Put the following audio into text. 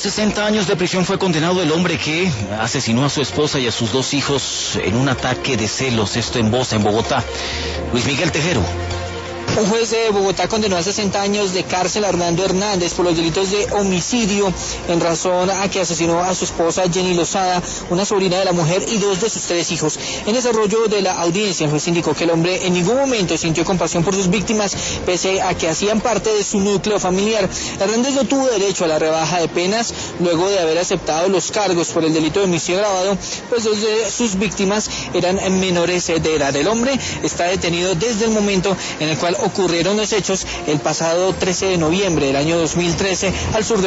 60 años de prisión fue condenado el hombre que asesinó a su esposa y a sus 2 hijos en un ataque de celos, esto en Bosa, en Bogotá. Luis Miguel Tejero. Un juez de Bogotá condenó a 60 años de cárcel a Hernando Hernández por los delitos de homicidio en razón a que asesinó a su esposa Jenny Lozada, una sobrina de la mujer y 2 de sus 3 hijos. En desarrollo de la audiencia, el juez indicó que el hombre en ningún momento sintió compasión por sus víctimas, pese a que hacían parte de su núcleo familiar. Hernández no tuvo derecho a la rebaja de penas luego de haber aceptado los cargos por el delito de homicidio agravado, pues 2 de sus víctimas eran menores de edad. El hombre está detenido desde el momento en el cual ocurrieron los hechos el pasado 13 de noviembre del año 2013 al sur de